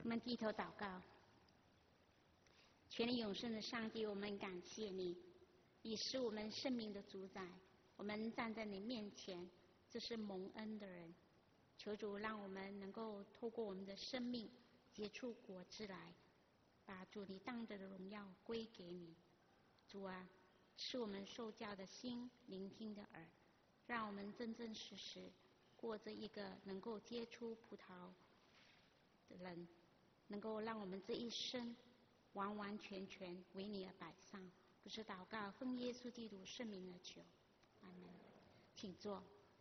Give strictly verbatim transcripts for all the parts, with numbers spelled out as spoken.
我们低头祷告。全能永生的上帝，我们感谢你，你是我们生命的主宰。我们站在你面前，这是蒙恩的人。求主让我们能够透过我们的生命结出果子来，把主你当得的荣耀归给你。主啊，是我们受教的心，聆听的耳，让我们真真实实过着一个能够结出葡萄的人，能够让我们这一生完完全全为你而摆上。不是祷告，奉耶稣基督圣名而求，阿门。请坐。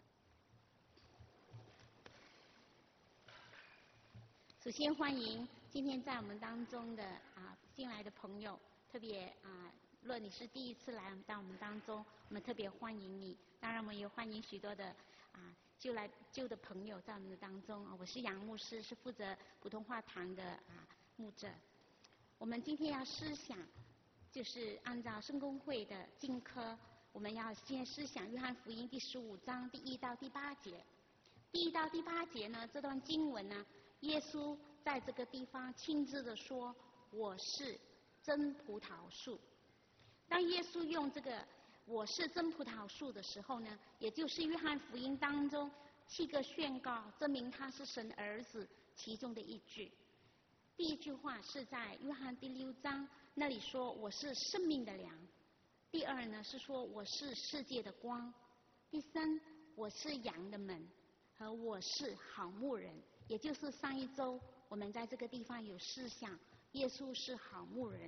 首先欢迎今天在我们当中的啊新来的朋友，特别啊，若你是第一次来到我们当中，我们特别欢迎你。当然，我们也欢迎许多的啊旧来旧的朋友在我们的当中啊。我是杨牧师，是负责普通话堂的啊牧者。我们今天要思想，就是按照圣公会的经科，我们要先思想约翰福音第十五章第一到第八节。第一到第八节呢，这段经文呢，耶稣在这个地方亲自的说：“我是真葡萄树。”当耶稣用这个“我是真葡萄树”的时候呢，也就是约翰福音当中七个宣告证明他是神儿子其中的一句。第一句话是在约翰第六章那里说：“我是生命的粮。”第二呢是说：“我是世界的光。”第三，我是羊的门，和我是好牧人。也就是上一周我们在这个地方有思想，耶稣是好牧人。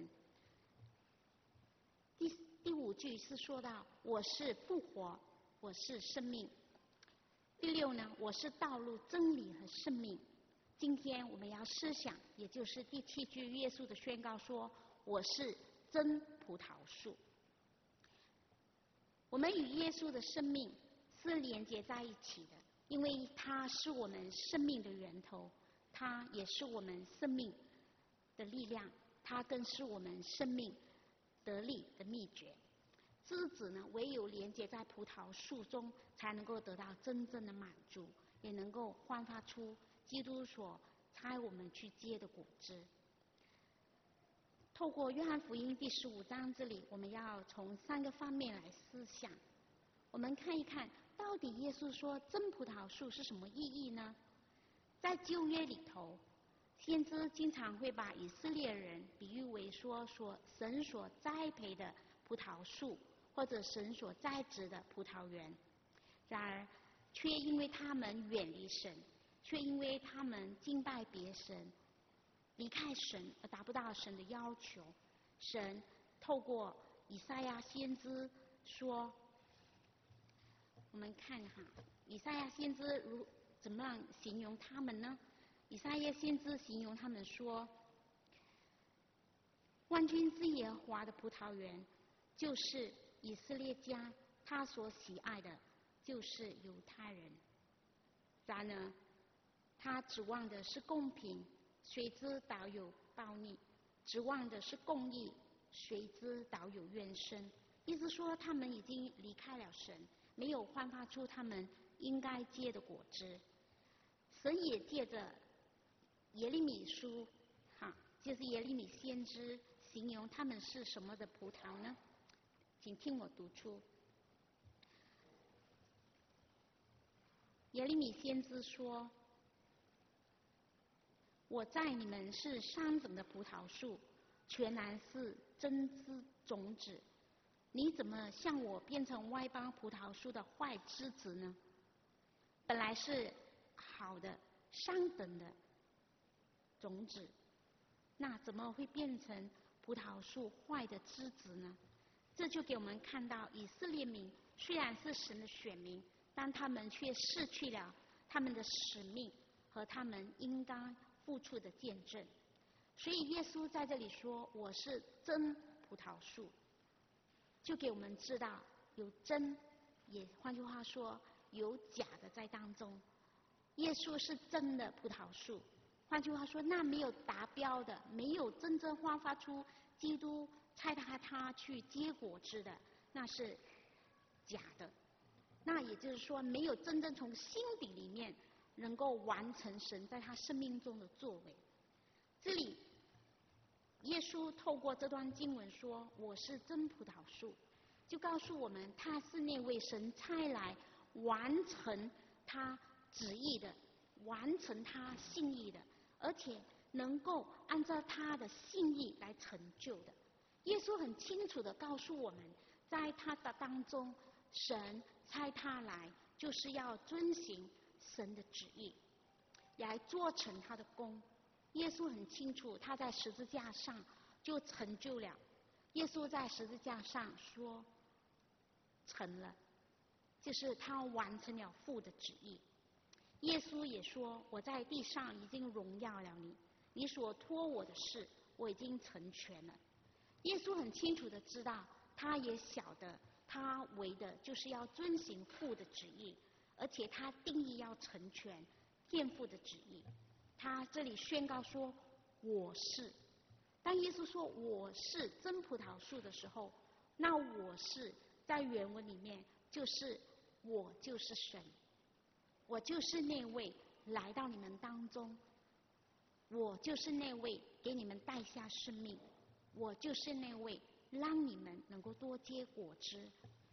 第第五句是说到：“我是复活，我是生命。”第六呢，我是道路、真理和生命。今天我们要思想，也就是第七句耶稣的宣告说：“我是真葡萄树。”我们与耶稣的生命是连接在一起的，因为他是我们生命的源头，他也是我们生命的力量，他更是我们生命得力的秘诀。枝子呢，唯有连接在葡萄树中，才能够得到真正的满足，也能够焕发出基督所差我们去结的果子。透过约翰福音第十五章这里，我们要从三个方面来思想。我们看一看，到底耶稣说真葡萄树是什么意义呢？在旧约里头，先知经常会把以色列人比喻为说所神所栽培的葡萄树，或者神所栽植的葡萄园。然而，却因为他们远离神，却因为他们敬拜别神，离开神而达不到神的要求。神透过以赛亚先知说，我们看哈，以赛亚先知如怎么样形容他们呢？以赛亚先知形容他们说：“万军之耶和华的葡萄园，就是以色列家，他所喜爱的，就是犹太人。然而，他指望的是公平，谁知倒有暴逆；指望的是公义，谁知倒有怨声。”意思说，他们已经离开了神，没有焕发出他们应该结的果子。神也借着耶利米书，哈，就是耶利米先知形容他们是什么的葡萄呢？请听我读出。耶利米先知说：“我在你们是上等的葡萄树，全然是真知种子。你怎么向我变成外邦葡萄树的坏枝子呢？本来是好的上等的种子，那怎么会变成葡萄树坏的枝子呢？”这就给我们看到，以色列民虽然是神的选民，但他们却失去了他们的使命和他们应当付出的见证。所以耶稣在这里说：“我是真葡萄树”，就给我们知道有真，也换句话说有假的在当中。耶稣是真的葡萄树，换句话说，那没有达标的，没有真正焕发出基督差他他去结果子的，那是假的。那也就是说，没有真正从心底里面能够完成神在他生命中的作为。 这里耶稣透过这段经文说：“我是真葡萄树”，就告诉我们他是那位神差来完成他旨意的，完成他心意的，而且能够按照他的心意来成就的。耶稣很清楚地告诉我们，在他的当中，神差他来就是要遵行神的旨意，来做成他的功。耶稣很清楚，他在十字架上就成就了。耶稣在十字架上说成了，就是他完成了父的旨意。耶稣也说：“我在地上已经荣耀了你，你所托我的事，我已经成全了。”耶稣很清楚地知道，他也晓得，他为的就是要遵行父的旨意，而且他定义要成全天父的旨意。他这里宣告说：“我是。”当耶稣说“我是真葡萄树”的时候，那“我是”在原文里面就是我就是神，我就是那位来到你们当中，我就是那位给你们带下生命，我就是那位让你们能够多结果子。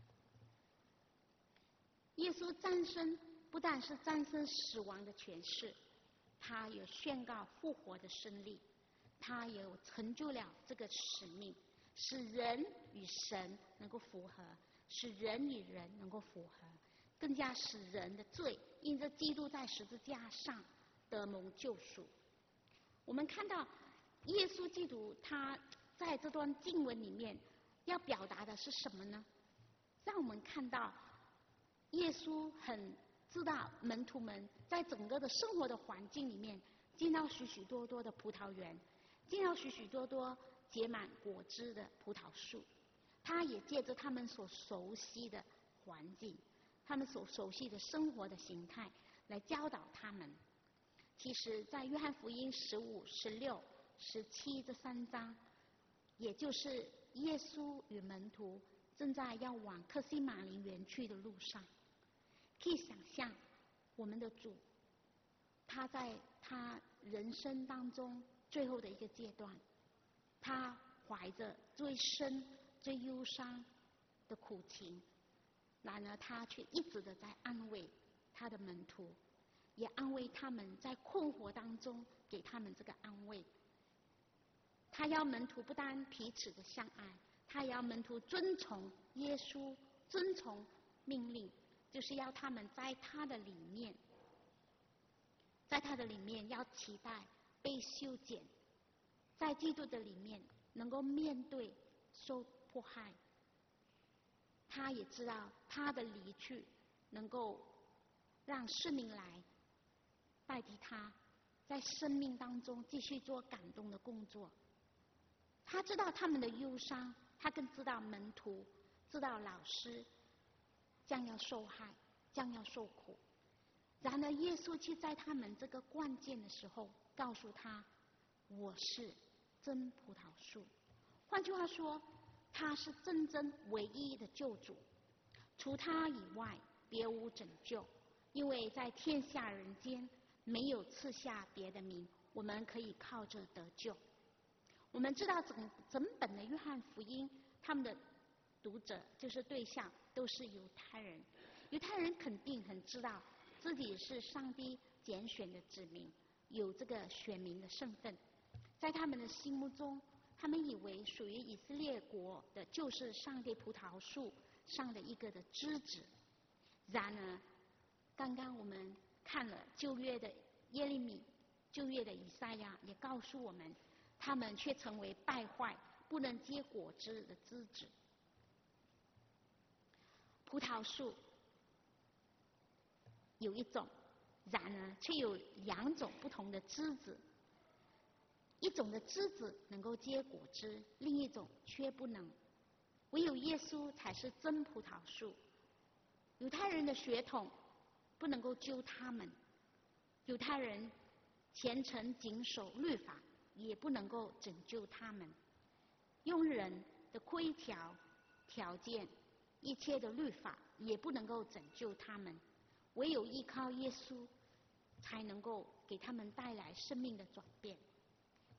耶稣战胜不但是战胜死亡的权势，他也宣告复活的胜利，他也成就了这个使命，使人与神能够符合，使人与人能够符合，更加使人的罪因着基督在十字架上得蒙救赎。我们看到耶稣基督他在这段经文里面要表达的是什么呢？让我们看到耶稣很知道门徒们在整个的生活的环境里面见到许许多多的葡萄园，见到许许多多结满果汁的葡萄树，他也借着他们所熟悉的环境，他们所熟悉的生活的形态来教导他们。其实在约翰福音十五、十六、十七这三章，也就是耶稣与门徒正在要往客西马尼园去的路上，可以想象我们的主他在他人生当中最后的一个阶段，他怀着最深最忧伤的苦情，然而他却一直的在安慰他的门徒，也安慰他们在困惑当中，给他们这个安慰。他要门徒不单彼此的相爱，他也要门徒遵从耶稣，遵从命令，就是要他们在他的里面，在他的里面要期待被修剪，在基督的里面能够面对受迫害。他也知道他的离去能够让生命来代替他，在生命当中继续做感动的工作。他知道他们的忧伤，他更知道门徒，知道老师将要受害，将要受苦。然而耶稣却在他们这个关键的时候告诉他：“我是真葡萄树。”换句话说，他是真正唯一的救主，除他以外别无拯救，因为在天下人间没有赐下别的名，我们可以靠着得救。我们知道整整本的约翰福音，他们的读者就是对象都是犹太人，犹太人肯定很知道自己是上帝拣选的子民，有这个选民的身份，在他们的心目中，他们以为属于以色列国的就是上帝葡萄树上的一个的枝子。然而刚刚我们看了旧约的耶利米，旧约的以赛亚也告诉我们，他们却成为败坏不能结果子的枝子。葡萄树有一种，然而却有两种不同的枝子，一种的枝子能够结果子，另一种却不能。唯有耶稣才是真葡萄树。犹太人的血统不能够救他们，犹太人虔诚谨守律法也不能够拯救他们，用人的规条条件一切的律法也不能够拯救他们，唯有依靠耶稣才能够给他们带来生命的转变。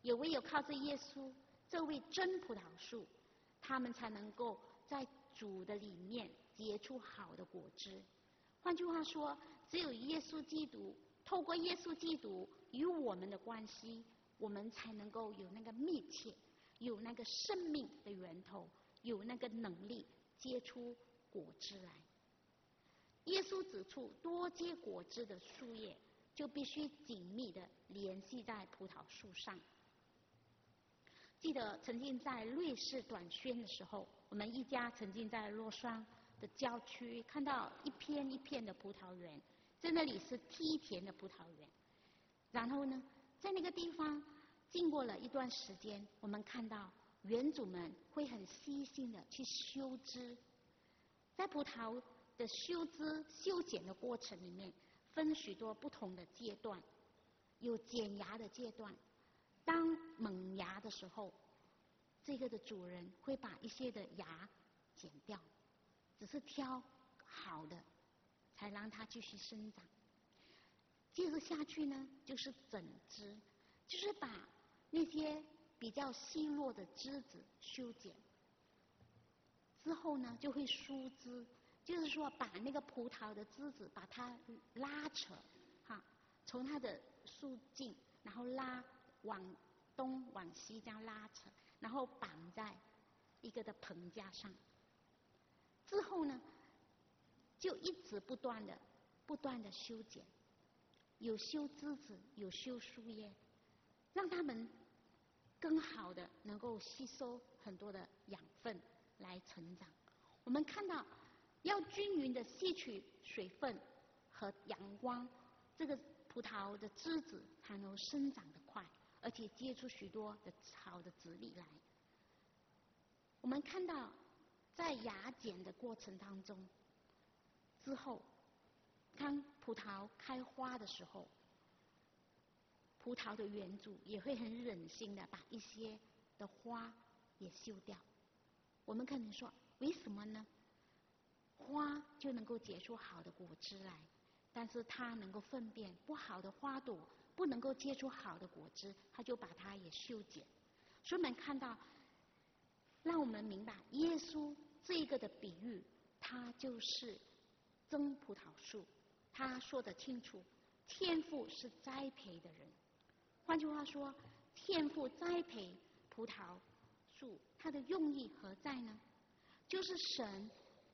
也唯有靠着耶稣这位真葡萄树，他们才能够在主的里面结出好的果子。换句话说，只有耶稣基督，透过耶稣基督与我们的关系，我们才能够有那个密切，有那个生命的源头，有那个能力结出果子来。耶稣指出，多结果子的树叶就必须紧密的联系在葡萄树上。记得曾经在瑞士短宣的时候，我们一家曾经在洛桑的郊区看到一片一片的葡萄园，在那里是梯田的葡萄园。然后呢，在那个地方经过了一段时间，我们看到园主们会很细心的去修枝。在葡萄的修枝修剪的过程里面，分许多不同的阶段，有剪芽的阶段。当萌芽的时候，这个的主人会把一些的芽剪掉，只是挑好的，才让它继续生长。接着下去呢，就是整枝，就是把那些比较稀落的枝子修剪。之后呢，就会疏枝，就是说把那个葡萄的枝子把它拉扯，哈，从它的树茎，然后拉往东往西这样拉扯，然后绑在一个的棚架上。之后呢，就一直不断的、不断的修剪，有修枝子，有修树叶，让它们更好的能够吸收很多的养分来成长。我们看到，要均匀的吸取水分和阳光，这个葡萄的枝子才能生长得快，而且结出许多的好的籽粒来。我们看到，在芽剪的过程当中，之后，当葡萄开花的时候，葡萄的园主也会很忍心的把一些的花也修掉。我们可能说，为什么呢？花就能够结出好的果子来，但是它能够分辨不好的花朵不能够结出好的果子，它就把它也修剪。所以我们看到，让我们明白耶稣这个的比喻，它就是真葡萄树。他说得清楚，天父是栽培的人。换句话说，天父栽培葡萄树，它的用意何在呢？就是神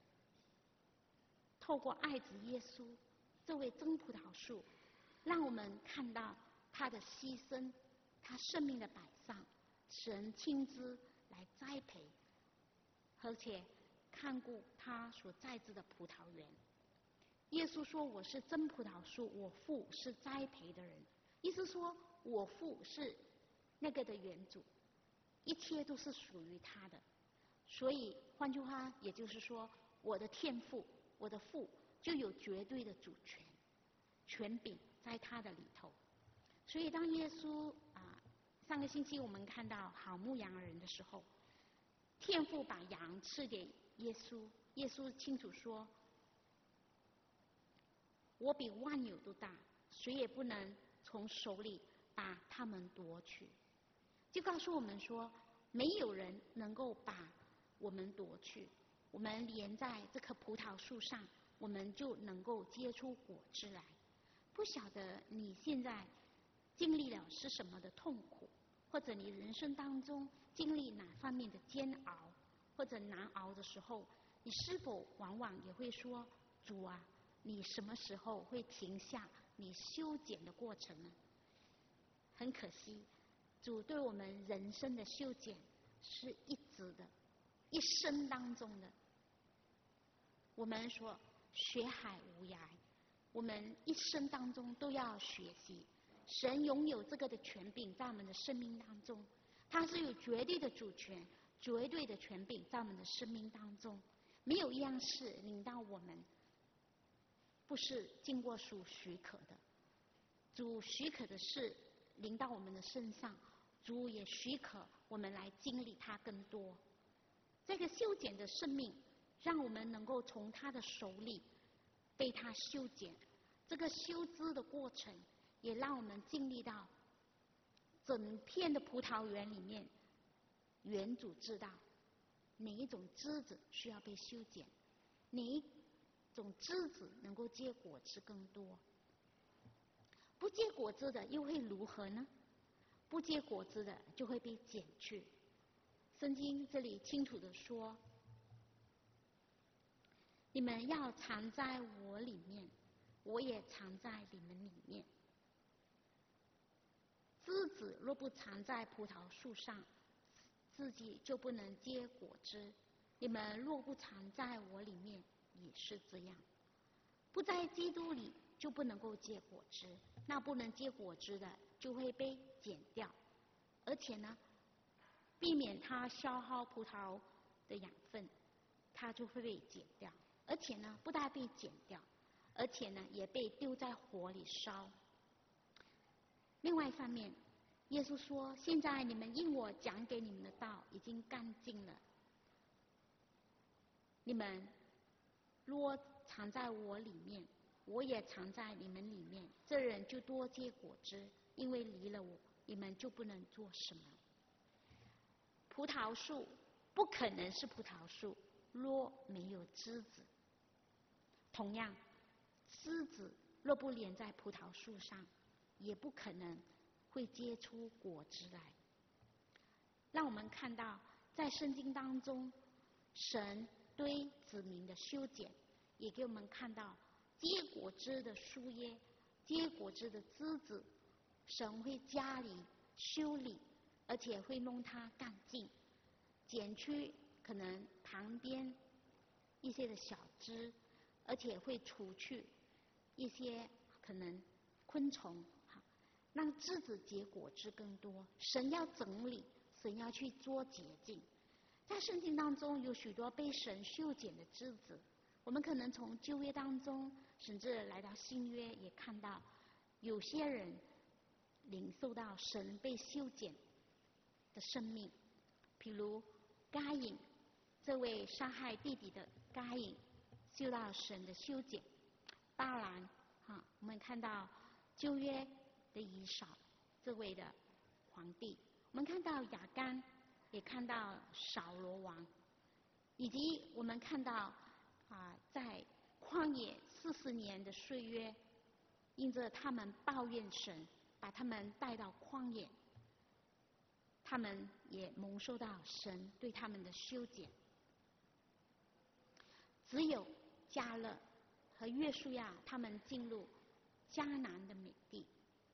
透过爱子耶稣这位真葡萄树，让我们看到他的牺牲，他生命的摆上，神亲自来栽培，而且看顾他所栽植的葡萄园。耶稣说，我是真葡萄树，我父是栽培的人。意思说，我父是那个的园主，一切都是属于他的。所以换句话也就是说，我的天父，我的父就有绝对的主权，权柄在他的里头。所以当耶稣啊，上个星期我们看到好牧羊人的时候，天父把羊赐给耶稣，耶稣清楚说，我比万有都大，谁也不能从手里把他们夺去。就告诉我们说，没有人能够把我们夺去，我们连在这棵葡萄树上，我们就能够结出果子来。不晓得你现在经历了是什么的痛苦，或者你人生当中经历哪方面的煎熬或者难熬的时候，你是否往往也会说，主啊，你什么时候会停下你修剪的过程呢？很可惜，主对我们人生的修剪是一直的，一生当中的。我们说学海无涯，我们一生当中都要学习。神拥有这个的权柄在我们的生命当中，他是有绝对的主权，绝对的权柄在我们的生命当中。没有一样事领到我们不是经过主许可的，主许可的事临到我们的身上，主也许可我们来经历它更多。这个修剪的生命，让我们能够从他的手里被他修剪。这个修枝的过程，也让我们经历到整片的葡萄园里面，园主知道哪一种枝子需要被修剪，哪一种枝子能够结果子更多。不结果子的又会如何呢？不结果子的就会被剪去。圣经这里清楚地说，你们要藏在我里面，我也藏在你们里面。枝子若不藏在葡萄树上，自己就不能结果子。你们若不藏在我里面，也是这样。不在基督里，就不能够结果子。那不能结果子的，就会被剪掉，而且呢，避免它消耗葡萄的养分，它就会被剪掉。而且呢，不但被剪掉，而且呢，也被丢在火里烧。另外一方面，耶稣说：“现在你们因我讲给你们的道已经干净了。你们若藏在我里面，我也藏在你们里面，这人就多结果子，因为离了我，你们就不能做什么。葡萄树不可能是葡萄树，若没有枝子。同样，枝子若不连在葡萄树上，也不可能会结出果子来。”让我们看到，在圣经当中，神对子民的修剪，也给我们看到结果子的树叶、结果子的枝子，神会加以修理，而且会弄它干净，剪去可能旁边一些的小枝，而且会除去一些可能昆虫，让枝子结果子更多。神要整理，神要去做洁净。在圣经当中有许多被神修剪的枝子，我们可能从旧约当中，甚至来到新约，也看到有些人领受到神被修剪的生命。譬如该隐，这位杀害弟弟的该隐，受到神的修剪。巴兰，哈，我们看到旧约的以扫，这位的皇帝，我们看到亚干，也看到扫罗王，以及我们看到啊，在旷野四十年的岁月，因着他们抱怨神，把他们带到旷野，他们也蒙受到神对他们的修剪。只有迦勒和约书亚他们进入迦南的美地。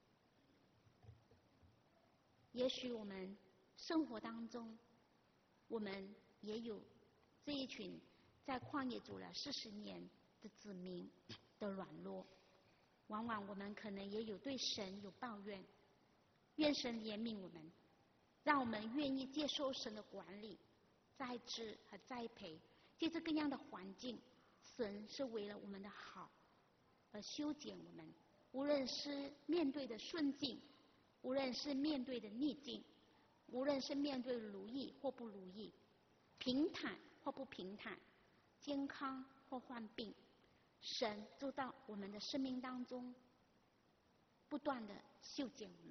也许我们生活当中，我们也有这一群在旷野住了四十年的子民的软弱，往往我们可能也有对神有抱怨，愿神怜悯我们，让我们愿意接受神的管理、栽植和栽培。借着各样的环境，神是为了我们的好而修剪我们，无论是面对的顺境，无论是面对的逆境，无论是面对如意或不如意，平坦或不平坦，健康或患病，神就到我们的生命当中不断的修剪我们。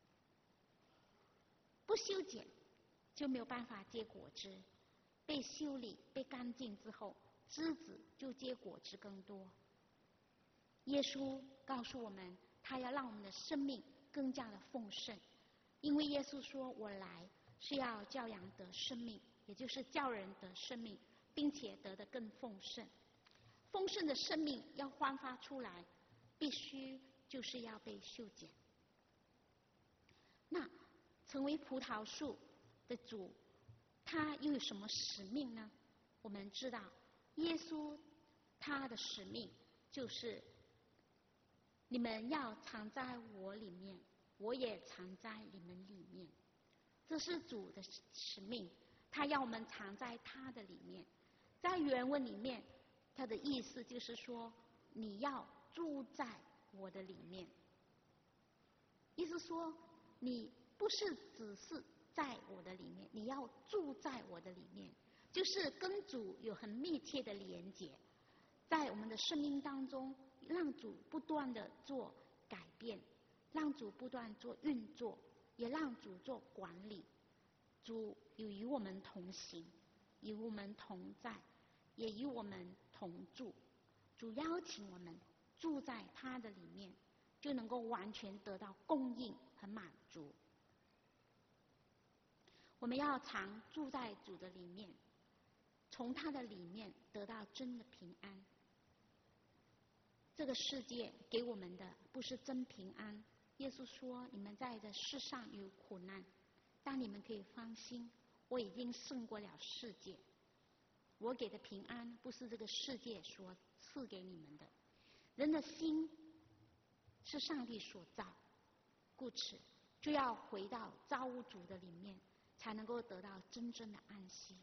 不修剪就没有办法结果子，被修理被干净之后，枝子就结果子更多。耶稣告诉我们，他要让我们的生命更加的丰盛，因为耶稣说，我来是要叫羊得生命，也就是叫人得生命，并且得得更丰盛。丰盛的生命要焕发出来，必须就是要被修剪。那成为葡萄树的主，他又有什么使命呢？我们知道耶稣他的使命就是你们要藏在我里面，我也藏在你们里面。这是主的使命，他要我们藏在他的里面。在原文里面，他的意思就是说，你要住在我的里面。意思说，你不是只是在我的里面，你要住在我的里面，就是跟主有很密切的连结，在我们的生命当中，让主不断的做改变，让主不断做运作， 也让主做管理。主有与我们同行，与我们同在，也与我们同住。主邀请我们住在他的里面，就能够完全得到供应和满足。我们要常住在主的里面，从他的里面得到真的平安。这个世界给我们的不是真平安。耶稣说，你们在这世上有苦难，但你们可以放心，我已经胜过了世界。我给的平安不是这个世界所赐给你们的。人的心是上帝所造，故此就要回到造物主的里面，才能够得到真正的安息。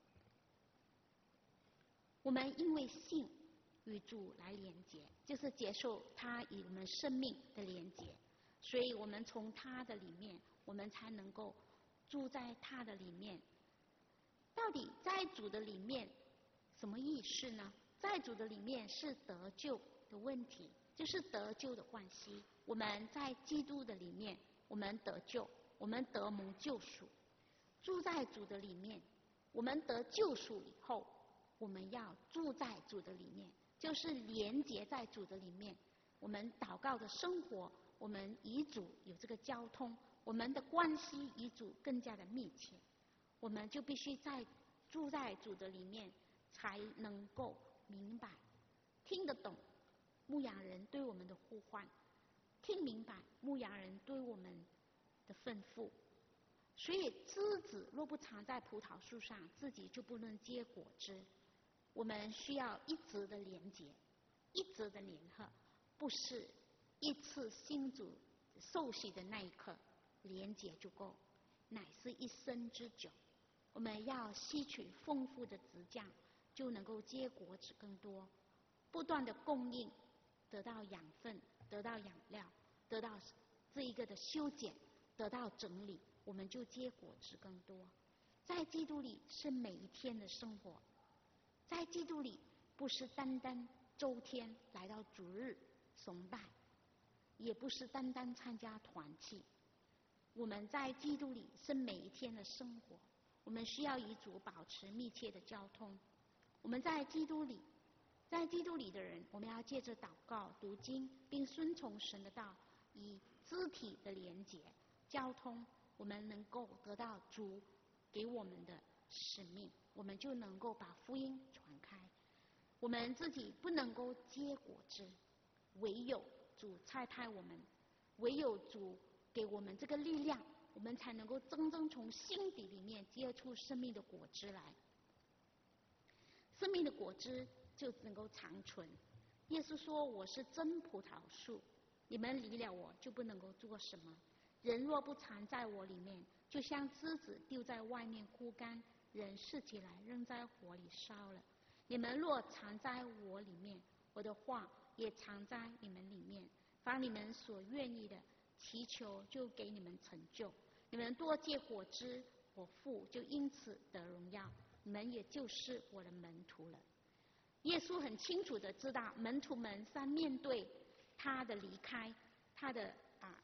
我们因为信与主来连结，就是接受他与我们生命的连结，所以我们从他的里面，我们才能够住在他的里面。到底在主的里面什么意思呢？在主的里面是得救的问题，就是得救的关系。我们在基督的里面，我们得救，我们得蒙救赎。住在主的里面，我们得救赎以后，我们要住在主的里面，就是连结在主的里面。我们祷告的生活，我们与主有这个交通，我们的关系与主更加的密切。我们就必须在住在主的里面，才能够明白、听得懂牧羊人对我们的呼唤，听明白牧羊人对我们的吩咐。所以枝子若不藏在葡萄树上，自己就不能结果子。我们需要一直的连结，一直的联合，不是一次新主受洗的那一刻连结就够，乃是一生之久。我们要吸取丰富的质浆，就能够结果子更多，不断的供应，得到养分，得到养料，得到这一个的修剪，得到整理，我们就结果子更多。在基督里是每一天的生活，在基督里不是单单周天来到主日崇拜，也不是单单参加团契。我们在基督里是每一天的生活，我们需要与主保持密切的交通。我们在基督里，在基督里的人，我们要借着祷告、读经，并顺从神的道，以肢体的连结、交通，我们能够得到主给我们的使命，我们就能够把福音传开。我们自己不能够结果子，唯有主差派我们，唯有主给我们这个力量，我们才能够真正从心底里面结出生命的果子来。生命的果子就能够长存。耶稣说，我是真葡萄树，你们离了我就不能够做什么。人若不藏在我里面，就像枝子丢在外面枯干，人拾起来扔在火里烧了。你们若藏在我里面，我的话也藏在你们里面，凡你们所愿意的祈求，就给你们成就。你们多结果子，我父就因此得荣耀，你们也就是我的门徒了。耶稣很清楚的知道，门徒们在面对他的离开，他的啊，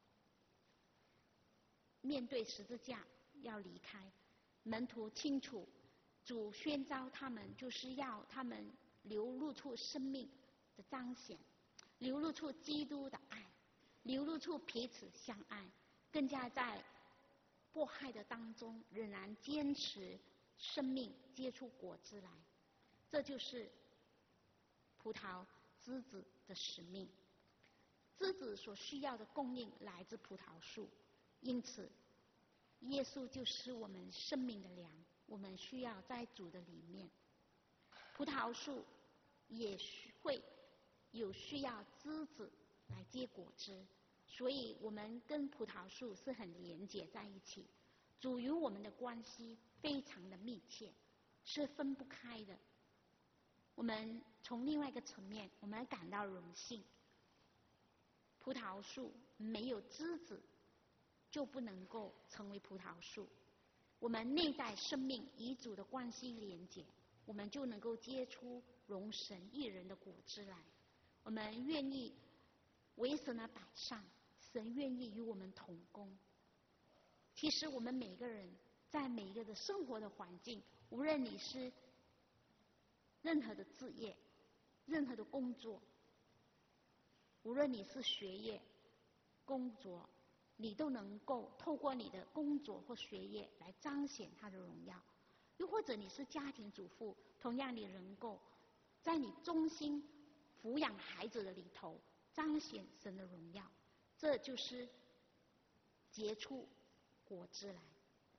面对十字架要离开，门徒清楚，主宣召他们就是要他们流露出生命的彰显，流露出基督的爱，流露出彼此相爱，更加在迫害的当中仍然坚持生命结出果子来。这就是葡萄枝子的使命。枝子所需要的供应来自葡萄树，因此耶稣就是我们生命的粮，我们需要在主的里面。葡萄树也会有需要枝子来结果子，所以我们跟葡萄树是很连结在一起。主与我们的关系非常的密切，是分不开的。我们从另外一个层面，我们感到荣幸。葡萄树没有枝子，就不能够成为葡萄树。我们内在生命与主的关系连结，我们就能够结出荣神益人的果子来。我们愿意为神而摆上，神愿意与我们同工。 其实我们每个人在每一个的生活的环境，无论你是任何的职业，任何的工作，无论你是学业、工作，你都能够透过你的工作或学业来彰显他的荣耀。又或者你是家庭主妇，同样你能够在你忠心抚养孩子的里头彰显神的荣耀。这就是结出果子来。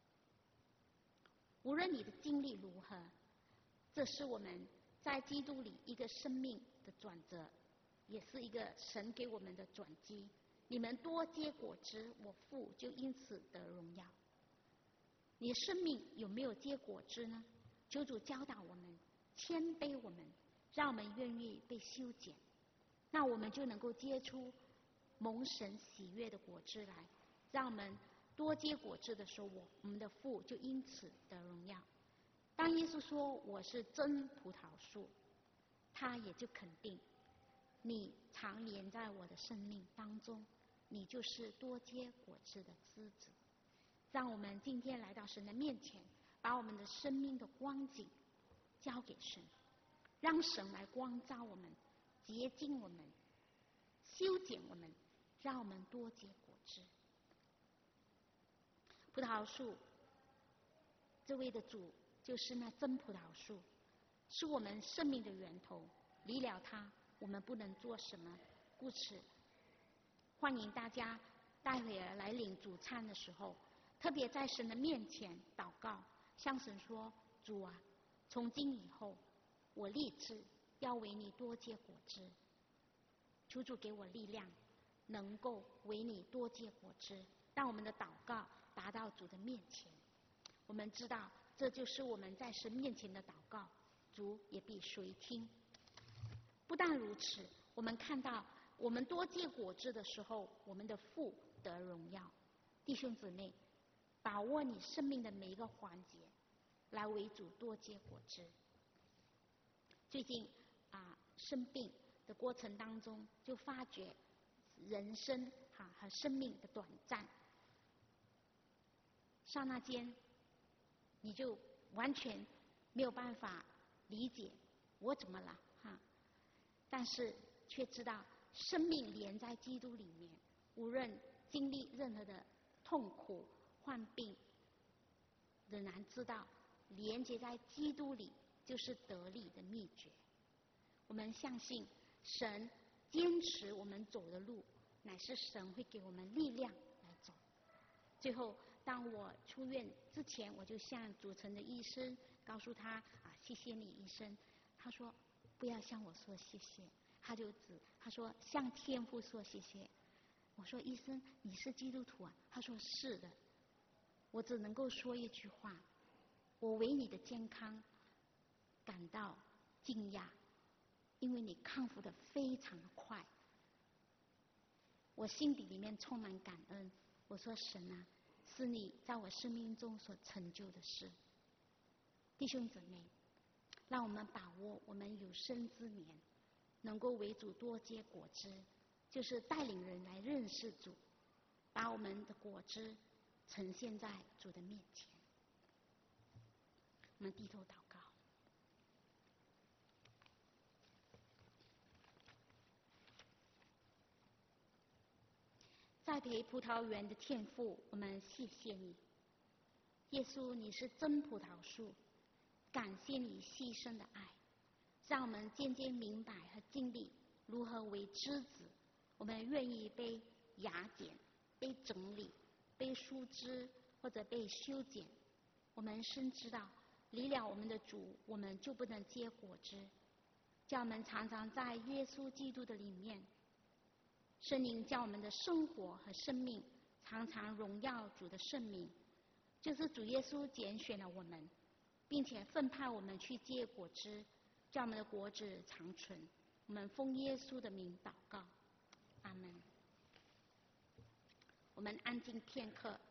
无论你的经历如何，这是我们在基督里一个生命的转折，也是一个神给我们的转机。你们多结果子，我父就因此得荣耀。你生命有没有结果子呢？求主教导我们，谦卑我们，让我们愿意被修剪，那我们就能够结出蒙神喜悦的果子来。让我们多结果子的时候，我我们的父就因此得荣耀。当耶稣说我是真葡萄树，他也就肯定你常连在我的生命当中，你就是多结果子的枝子。让我们今天来到神的面前，把我们的生命的光景交给神，让神来光照我们，洁净我们，修剪我们，让我们多结果子。葡萄树，这位的主就是那真葡萄树，是我们生命的源头。离了它，我们不能做什么。故此，欢迎大家待会儿来领主餐的时候，特别在神的面前祷告，向神说：主啊，从今以后，我立志要为你多结果子。求主给我力量，能够为你多结果子，让我们的祷告达到主的面前。我们知道，这就是我们在神面前的祷告，主也必垂听。不但如此，我们看到我们多结果子的时候，我们的父得荣耀。弟兄姊妹，把握你生命的每一个环节，来为主多结果子。最近啊，生病的过程当中，就发觉人生哈、啊、和生命的短暂，刹那间，你就完全没有办法理解我怎么了哈、啊，但是却知道生命连在基督里面，无论经历任何的痛苦、患病，仍然知道连接在基督里就是得力的秘诀。我们相信神坚持我们走的路，乃是神会给我们力量来走。最后，当我出院之前，我就向主诊的医生告诉他啊，谢谢你医生。他说不要向我说谢谢，他就指他说向天父说谢谢。我说医生，你是基督徒啊？他说是的。我只能够说一句话，我为你的健康感到惊讶，因为你康复得非常快。我心底里面充满感恩。我说神啊，是你在我生命中所成就的事。弟兄姊妹，让我们把握我们有生之年，能够为主多结果子，就是带领人来认识主，把我们的果子呈现在主的面前。我们低头祷告。栽培葡萄园的天父，我们谢谢你。耶稣，你是真葡萄树，感谢你牺牲的爱，让我们渐渐明白和经历如何为枝子。我们愿意被芽剪、被整理、被疏枝或者被修剪。我们深知道，离了我们的主，我们就不能结果子。叫我们常常在耶稣基督的里面，圣灵叫我们的生活和生命常常荣耀主的圣名。就是主耶稣拣选了我们，并且分派我们去结果子，叫我们的果子长存。我们奉耶稣的名祷告，阿门。我们安静片刻。